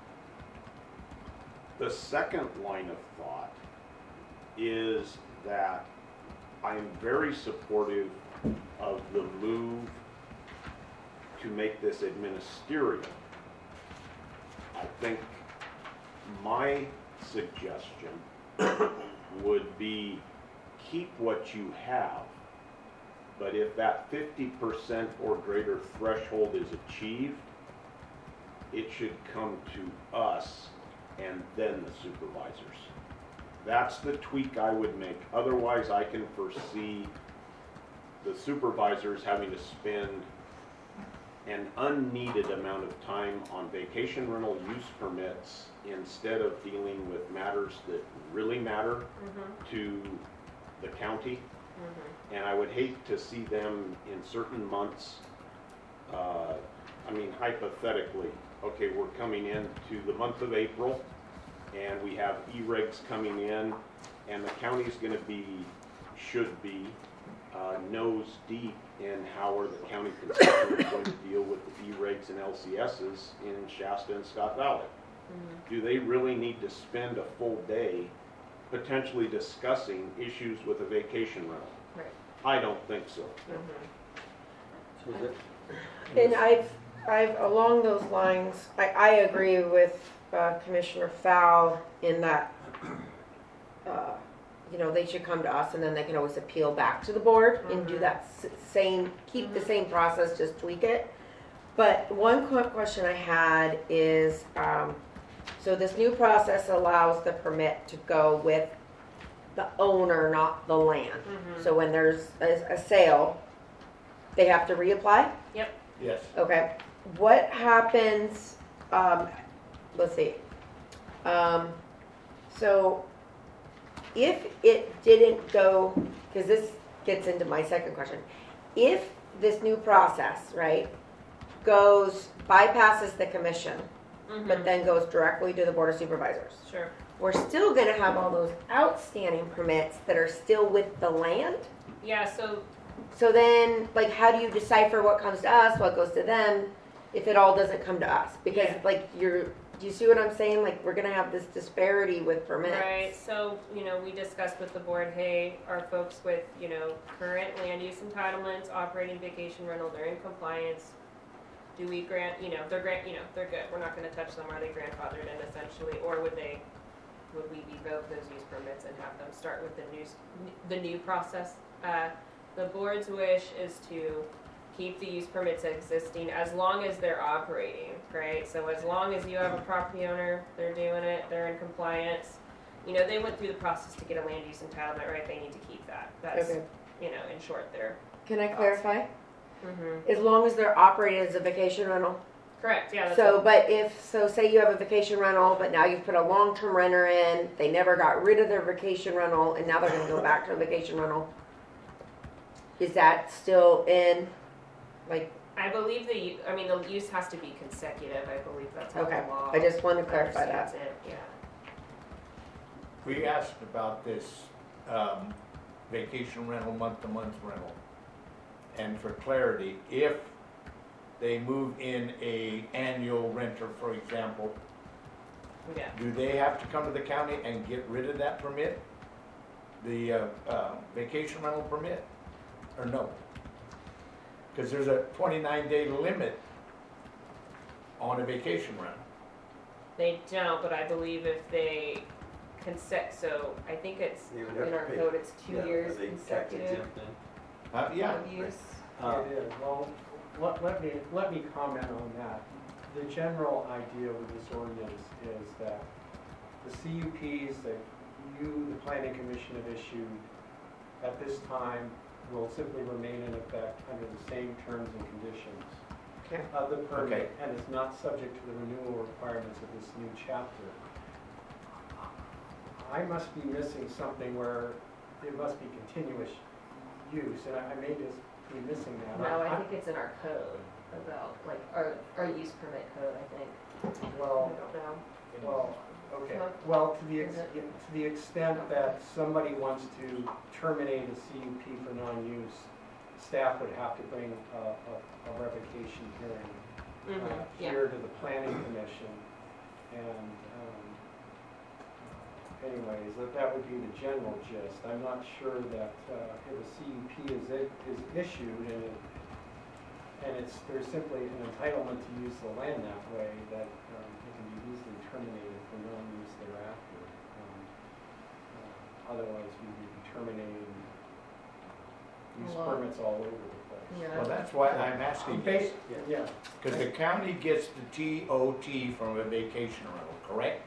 The second line of thought is that I'm very supportive of the move to make this administerial. I think my suggestion would be keep what you have, but if that fifty percent or greater threshold is achieved, it should come to us and then the supervisors. That's the tweak I would make. Otherwise, I can foresee the supervisors having to spend an unneeded amount of time on vacation rental use permits instead of dealing with matters that really matter mm-hmm. to the county. Mm-hmm. And I would hate to see them in certain months, uh, I mean, hypothetically, okay, we're coming into the month of April and we have E-regs coming in, and the county's going to be, should be, uh, nose deep in how are the county constituents going to deal with the E-regs and L C S's in Shasta and Scott Valley. do they really need to spend a full day potentially discussing issues with a vacation rental?
Right.
I don't think so.
So is it?
And I've, I've, along those lines, I, I agree with uh, Commissioner Fowl in that, uh, you know, they should come to us and then they can always appeal back to the board and do that s- same, keep the same process, just tweak it. But one quick question I had is, um, so this new process allows the permit to go with the owner, not the land. So when there's a, a sale, they have to reapply?
Yes.
Okay. What happens, um, let's see. Um, so if it didn't go, because this gets into my second question. If this new process, right, goes, bypasses the commission,
Mhm.
but then goes directly to the Board of Supervisors,
Sure.
we're still gonna have all those outstanding permits that are still with the land?
Yeah, so
So then, like, how do you decipher what comes to us, what goes to them, if it all doesn't come to us? Because,
Yeah.
like, you're, do you see what I'm saying? Like, we're gonna have this disparity with permits.
Right, so, you know, we discussed with the board, hey, our folks with, you know, current land use entitlements, operating vacation rental, they're in compliance. Do we grant, you know, they're grant, you know, they're good, we're not gonna touch them, are they grandfathered in essentially, or would they, would we revoke those use permits and have them start with the new, s- the new process? Uh, the board's wish is to keep the use permits existing as long as they're operating, right? So as long as you have a property owner, they're doing it, they're in compliance. You know, they went through the process to get a land use entitlement, right? They need to keep that. That's,
Okay.
you know, in short, they're.
Can I clarify?
Mm-hmm.
As long as they're operating as a vacation rental?
Correct, yeah. That's
So,
what-
but if, so say you have a vacation rental, but now you've put a long-term renter in, they never got rid of their vacation rental, and now they're gonna go back to a vacation rental. Is that still in, like,
I believe the, u- I mean, the use has to be consecutive. I believe that's how
okay,
the law
I just wanted to clarify that.
understands it, yeah.
We asked about this, um, vacation rental, month-to-month rental. And for clarity, if they move in a annual renter, for example,
Yeah.
do they have to come to the county and get rid of that permit? The, uh, uh, vacation rental permit, or no? Cause there's a twenty-nine day limit on a vacation rental.
They don't, but I believe if they consent, so I think it's,
They would have
in
to
our
pay.
code, it's two
Yeah,
years
are they tax
consecutive
exempt then?
Uh, yeah,
of use.
Uh,
It is, well, let, let me, let me comment on that. The general idea with this ordinance is that the C U Ps that you, the planning commission, have issued at this time will simply remain in effect under the same terms and conditions
Okay.
of the
Okay.
permit, and is not subject to the renewal requirements of this new chapter. I must be missing something where it must be continuous use, and I I may just be missing that.
No, I
I-
think it's in our code about, like, our, our use permit code, I think. I
Well,
don't know.
well, okay,
Huh?
well, to the, ex-
Is it-
to the extent that somebody wants to terminate a C U P for non-use, staff would have to bring a, a, a revocation hearing
Mhm,
uh,
yeah.
here to the planning commission, and, um, anyways, that, that would be the general gist. I'm not sure that, uh, if a C U P is, i- is issued and it, and it's, there's simply an entitlement to use the land that way, that, um, it can be easily terminated for non-use thereafter. Um, uh, Otherwise, we'd be terminating use
Well,
permits all over the place.
Yeah.
well, that's why I'm asking this.
Ba- Yeah.
Cause the county gets the T O T from a vacation rental, correct?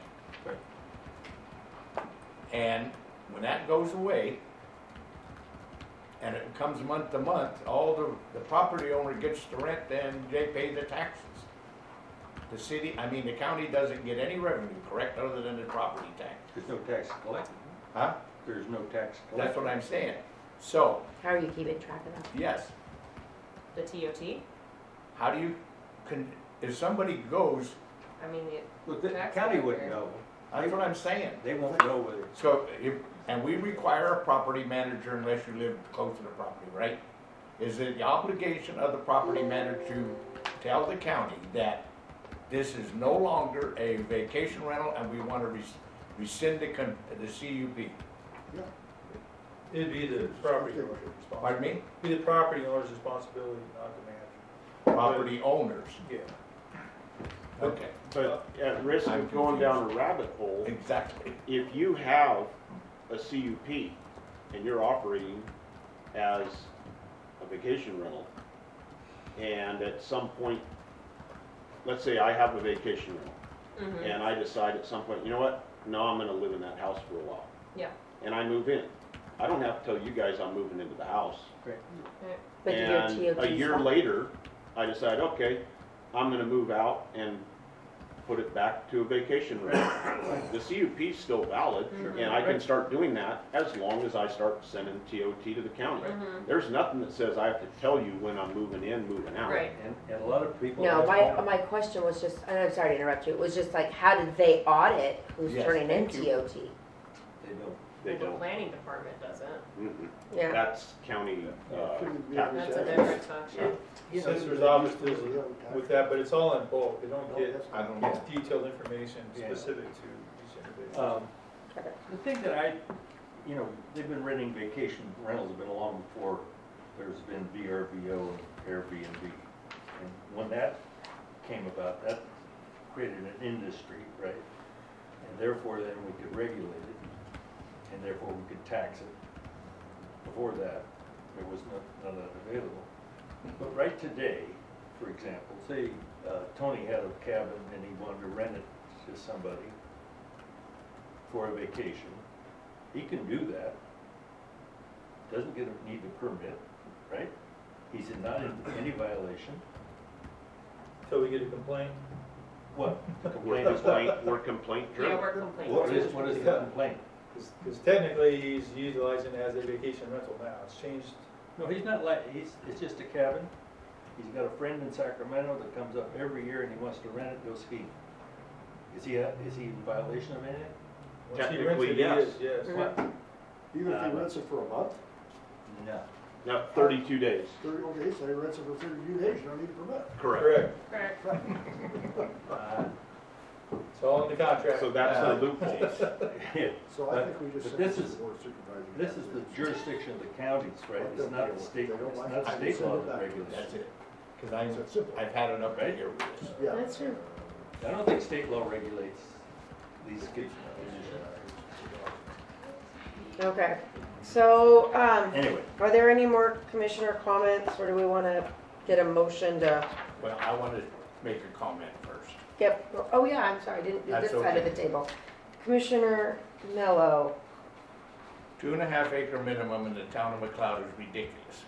And when that goes away, and it comes month to month, all the, the property owner gets the rent, then they pay the taxes. The city, I mean, the county doesn't get any revenue, correct, other than the property tax?
There's no tax collected.
Huh?
There's no tax collected.
That's what I'm saying. So,
How are you keeping track of that?
yes,
The T O T,
how do you, con- if somebody goes,
I mean, it,
Well, the
Tax
county
collector.
wouldn't know.
that's what I'm saying.
They won't know whether it's.
So, if, and we require a property manager unless you live close to the property, right? Is it the obligation of the property manager to tell the county that this is no longer a vacation rental and we want to res- rescind the, con- the C U P.
Yeah.
It'd be the property owner's responsibility.
Pardon me?
Be the property owner's responsibility, not the manager.
Property owners.
Yeah.
Okay,
But at risk
I'm
of going down a
confused.
rabbit hole,
exactly.
if you have a C U P and you're operating as a vacation rental, and at some point, let's say I have a vacation rental,
Mhm.
and I decide at some point, you know what, no, I'm gonna live in that house for a while.
Yeah.
And I move in. I don't have to tell you guys I'm moving into the house.
But do your T O
And
T
a year
stuff?
later, I decide, okay, I'm gonna move out and put it back to a vacation rental. The C U P's still valid, and I can start doing that as long as I start sending T O T to the county.
Mhm.
There's nothing that says I have to tell you when I'm moving in, moving out.
Right.
And, and a lot of people.
No,
have
my,
home-
my question was just, and I'm sorry to interrupt you, it was just like, how did they audit who's
Yes,
turning in
thank you.
T O T?
They don't.
They
Well, the
don't.
planning department doesn't.
Mm-mm.
Yeah,
That's county, uh,
Shouldn't be
tax.
able to
That's a
say-
different function.
Assessor's office deals with that, but it's all in bulk. They don't
No,
get
that's
I
not-
don't know.
detailed information
Yeah.
specific to each individual.
Um, The thing that I, you know, they've been renting vacation rentals have been long before there's been V R B O and Airbnb. And when that came about, that created an industry, right? And therefore then we could regulate it, and therefore we could tax it. Before that, there was none, none of that available. But right today, for example, say uh, Tony had a cabin and he wanted to rent it to somebody for a vacation, he can do that. Doesn't get a, need a permit, right? He's in- not in any violation.
Until we get a complaint.
What? The
We're
complaint is what?
complaint, we're complaint
Yeah,
driven.
we're complaining.
What is, what is the
Yeah.
complaint?
Because technically, he's utilizing it as a vacation rental now. It's changed.
No, he's not like, he's, it's just a cabin. He's got a friend in Sacramento that comes up every year and he wants to rent it, go skiing. Is he, a- is he in violation of anything?
Once he rents
Technically,
it, he
yes.
is, yes.
Mhm.
What?
Even if he
Uh,
rents it for a month,
No.
No, thirty-two days.
thirty, okay, so he rents it for thirty-two days, you don't need a permit.
Correct.
Correct.
Correct.
Uh,
It's all in the contract.
So that's
Uh,
the loophole.
yeah.
So I
But-
think we just.
but
send
this
it to
is-
the board of supervisors.
This is the jurisdiction of the counties, right? It's not the state, it's not
I
state
send
law
it
that
back.
regulates.
That's it. Because I,
So it's simple.
I've had enough to
Right.
hear with this.
Yeah.
that's true.
I don't think state law regulates these conditions.
Okay, so, um,
Anyway,
are there any more commissioner comments, or do we wanna get a motion to,
Well, I want to make a comment first.
get, oh yeah, I'm sorry, I didn't do
That's
this side of
okay.
the table. Commissioner Mello,
Two and a half acre minimum in the town of McLeod is ridiculous.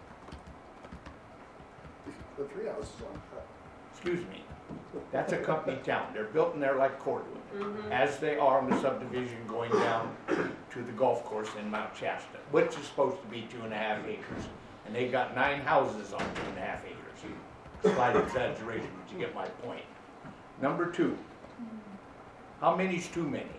The three houses on,
Excuse me. That's a company town. They're built in there like Cordovan,
Mhm.
as they are on the subdivision going down to the golf course in Mount Shasta, which is supposed to be two and a half acres. And they got nine houses on two and a half acres. Slight exaggeration, but you get my point. Number two, how many's too many?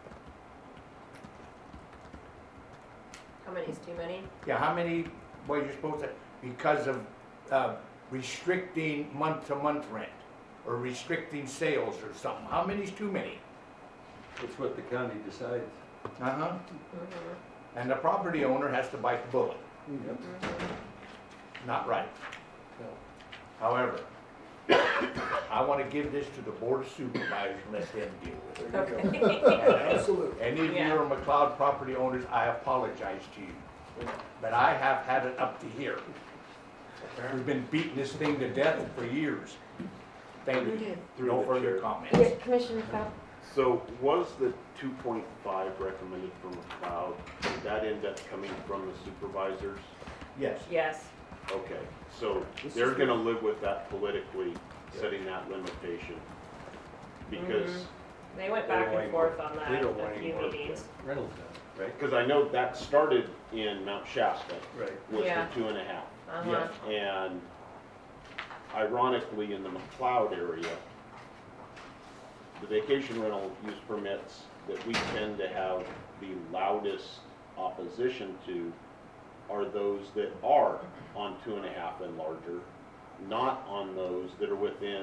How many's too many?
Yeah, how many, well, you're supposed to, because of uh, restricting month-to-month rent, or restricting sales or something, how many's too many?
it's what the county decides.
Uh-huh.
Mhm.
And the property owner has to bite the bullet,
Yep.
not right.
No.
However, I want to give this to the board of supervisors and let them deal with it.
there you go.
Okay.
Absolutely.
Any of you
Yeah.
are McLeod property owners, I apologize to you. But I have had it up to here. We've been beating this thing to death for years. Thank you.
Okay.
Through
No
the
further
chair.
comments.
yeah, Commissioner Fowl,
So was the two point five recommended from McLeod, did that end up coming from the supervisors?
Yes.
Yes.
Okay, so
This
they're
is
gonna live with that politically, setting that limitation. Because,
They went
They
back
don't want
and forth on
They
that
don't
a
want any
few
more
meetings.
rentals done, right?
because I know that started in Mount Shasta,
Right.
was
Yeah.
the two and a half.
Uh-huh.
And ironically, in the McLeod area, the vacation rental use permits that we tend to have the loudest opposition to are those that are on two and a half and larger, not on those that are within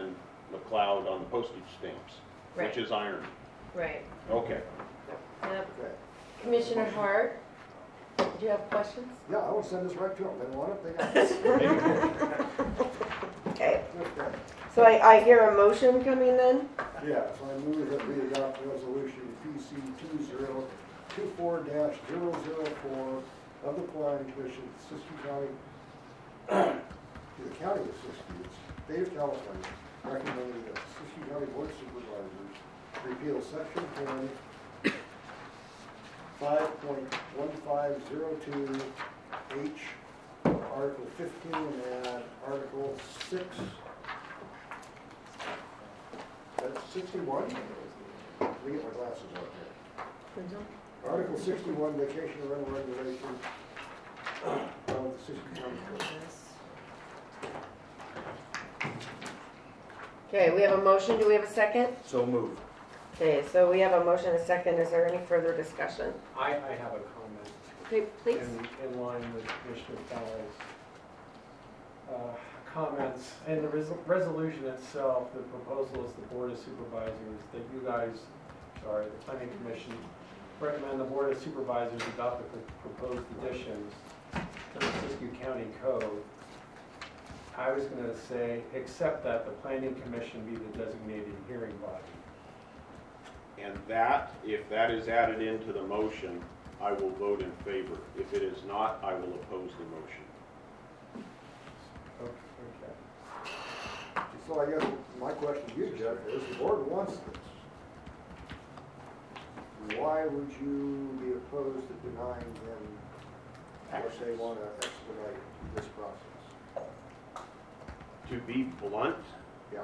McLeod on the postage stamps,
Right.
which is iron.
Right.
Okay.
Yep.
Okay.
Commissioner Hart, do you have questions?
Yeah, I will send this right to them. They want it, they got it.
Okay,
Okay.
so I, I hear a motion coming then?
Yeah, so I move that we adopt resolution P C two zero two four dash zero zero four of the Planning Commission, Siskiyou County, to the County of Siskiyou, State of California, recommending that the Siskiyou County Board of Supervisors repeal section ten, five point one five zero two H, Article fifteen, and Article six. That's sixty-one? Let me get my glasses out here. Article sixty-one, vacation rental regulation of the Siskiyou County Code.
Okay, we have a motion, do we have a second?
So moved.
Okay, so we have a motion, a second, is there any further discussion?
I, I have a comment
Okay, please.
in, in line with Commissioner Fowler's uh, comments. In the res- resolution itself, the proposal is the Board of Supervisors, that you guys, sorry, the Planning Commission, recommend the Board of Supervisors adopt the pro- proposed additions to the Siskiyou County Code. I was gonna say, except that the Planning Commission be the designated hearing body.
And that, if that is added into the motion, I will vote in favor. If it is not, I will oppose the motion.
Okay.
So I guess my question to you, Jeff, is the board wants this. Why would you be opposed to denying them if they want to expedite this process?
To be blunt,
Yeah.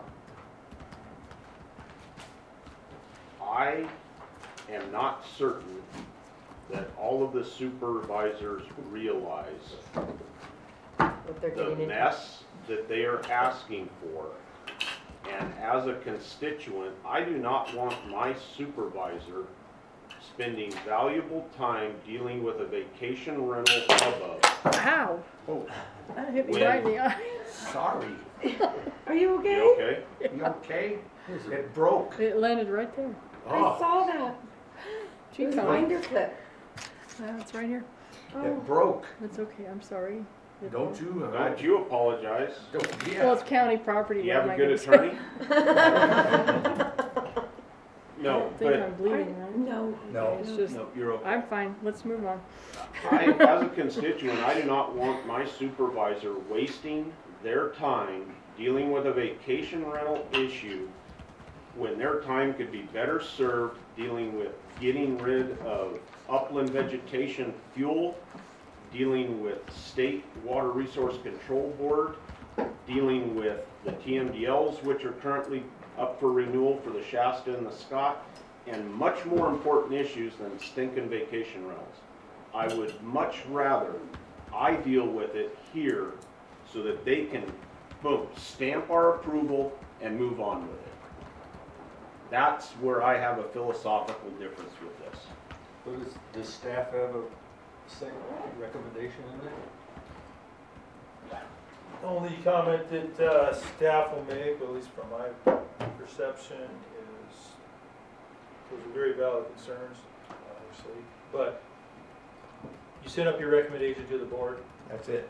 I am not certain that all of the supervisors realize
What they're
the
getting into.
mess that they are asking for. And as a constituent, I do not want my supervisor spending valuable time dealing with a vacation rental hubbub.
Ow!
Oh,
That hit me
When-
right in the eye.
sorry.
Are you okay?
You okay?
You okay? It broke.
It landed right there.
I
Oh,
saw that.
Gee,
It was a
Tony.
binder clip.
Uh, it's right here.
Oh,
it broke.
That's okay, I'm sorry. It-
Don't you?
Don't you apologize.
Don't,
Well,
yeah.
it's county property.
You
what
have
am
a
I
good
gonna say?
attorney?
I
No,
don't think
but
I'm bleeding, right?
no.
No.
It's just,
no, you're okay.
I'm fine. Let's move on.
I, as a constituent, I do not want my supervisor wasting their time dealing with a vacation rental issue when their time could be better served dealing with getting rid of upland vegetation fuel, dealing with State Water Resource Control Board, dealing with the T M D Ls, which are currently up for renewal for the Shasta and the Scott, and much more important issues than stinking vacation rentals. I would much rather I deal with it here so that they can, boom, stamp our approval and move on with it. That's where I have a philosophical difference with this.
But does, does staff have a second recommendation in there?
Only comment that uh, staff will make, at least from my perception, is those are very valid concerns, obviously. But you sent up your recommendation to the board.
That's it.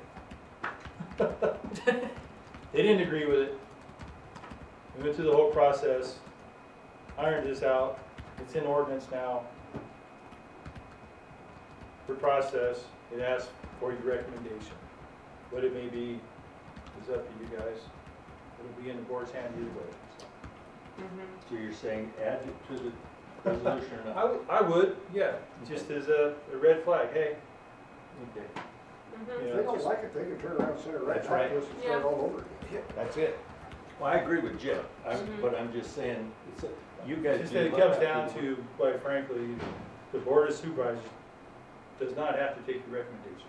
They didn't agree with it. We went through the whole process, ironed this out. It's in ordinance now. For process, it asks for your recommendation. What it may be is up to you guys. It'll be in the board's hand either way. so.
So you're saying add it to the resolution or
I,
not?
w- I would, yeah, just as a, a red flag, hey.
Okay.
you
If
know,
they don't
just-
like it, they can turn around and send it right
That's
back
right.
to us and start
Yeah.
all over again.
That's it.
Well, I agree with Jeff, I'm,
Mhm.
but I'm just saying, it's, a- you guys.
Just
do
that it
look
comes
at
down
it.
to, quite frankly, the board of supervisors does not have to take your recommendation.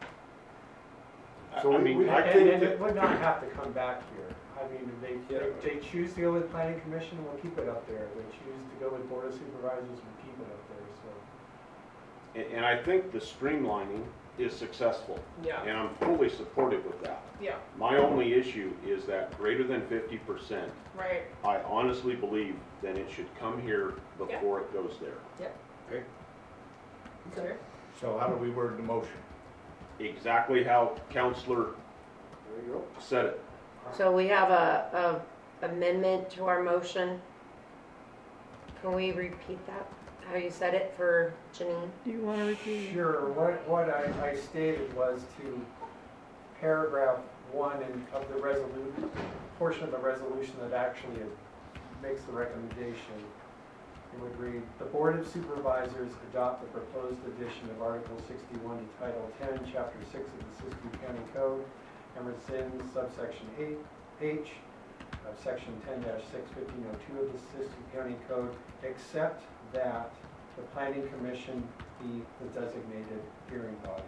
I-
So
I
we-
mean,
we-
I
And
think
and
that-
it would not have to come back here. I mean, if they,
Yeah.
if they choose to go with planning commission, we'll keep it up there. If they choose to go with board of supervisors, we'll keep it up there, so.
And, and I think the streamlining is successful,
Yeah,
and I'm fully supportive of that.
yeah,
My only issue is that greater than fifty percent,
right.
I honestly believe that it should come here before it goes there.
Sure.
So how do we word the motion?
Exactly how Counselor
There you go.
said it.
So we have a, a amendment to our motion. Can we repeat that, how you said it for Janine?
Do you want to repeat? it?
Sure, what, what I, I stated was to paragraph one in, of the resolution, portion of the resolution that actually makes the recommendation. It would read, the Board of Supervisors adopt the proposed addition of Article sixty-one to Title ten, Chapter six of the Siskiyou County Code, and rescind subsection eight H of Section ten six fifteen oh two of the Siskiyou County Code, except that the Planning Commission be the designated hearing body.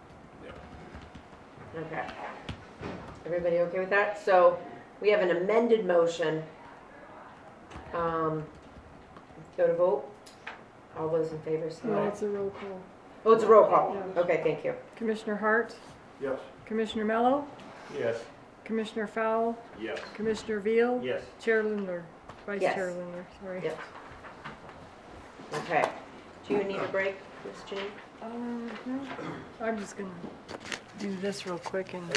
Okay. Everybody okay with that? So we have an amended motion. Um, go to vote. All those in favor say
No,
aye.
it's a roll call.
Oh, it's a roll call.
Yeah.
Okay, thank you.
Commissioner Hart,
Yes.
Commissioner Mello,
Yes.
Commissioner Fowl,
Yes.
Commissioner Veal,
Yes.
Chair Lindler, Vice
Yes.
Chair Lindler, sorry.
Yes. Okay. Do you need a break, Miss Janine?
Uh, no, I'm just gonna do this real quick and